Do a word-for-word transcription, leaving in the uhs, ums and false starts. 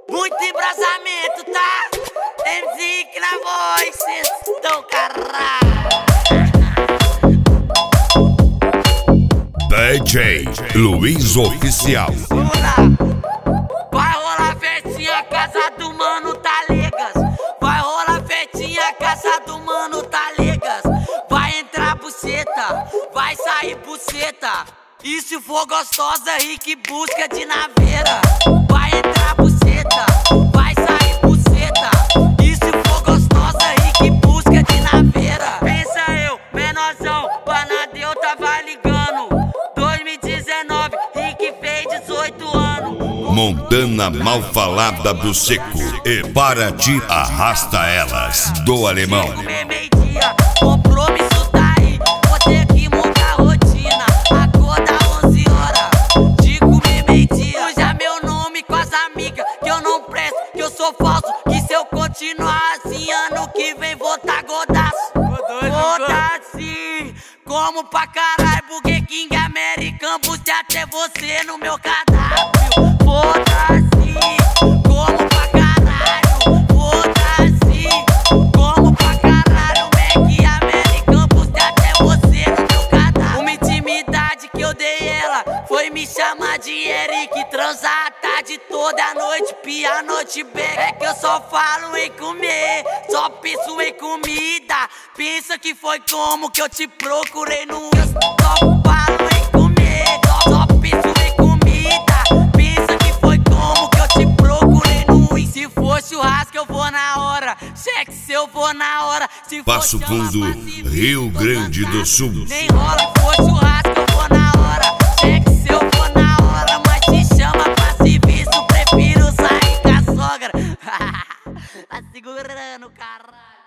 Muito embrasamento, tá? M C que na voz, cês tão caralho. D J Luiz Oficial. Vamos lá. Vai rolar festinha, casa do mano, tá ligas? Vai rolar festinha, casa do mano, tá ligas? Vai entrar buceta, vai sair buceta. E se for gostosa, rique busca de naveira. Vai entrar buceta, vai sair buceta. E se for gostosa, rique busca de naveira. Pensa eu, menorzão, Panadeu tava ligando. dois mil e dezenove, Rick fez dezoito anos. Montana mal falada do seco. E para ti arrasta elas do alemão. Meio-dia, compromisso tá aí. Vou ter que montar rotina. Acorda onze horas de comer meio-dia. Usa meu nome com as amigas, que eu não presto, que eu sou falso. Que se eu continuar assim, ano que vem vou tá godaço. Foda-se, como pra caralho, Burger King, American, busque até você no meu cardápio. Foda-se, como pra caralho. Foda-se, como pra caralho, Mac, American, busque até você no meu cardápio. Uma intimidade que eu dei ela foi me chamar de Eric. Transar a tarde toda, a noite, pia, a noite bem. É que eu só falo em comer, só penso em comida. Pensa que foi como que eu te procurei no Insta. Só falo em comer, só penso em comida. Pensa que foi como que eu te procurei no Insta. Se for churrasco eu vou na hora, sexo eu vou na hora. Se Passo Fundo, Rio Grande do Sul. Nem rola, se for churrasco eu vou na hora, sexo eu vou na hora. Mas se chama pra serviço, prefiro sair com a sogra. Tá segurando, caralho.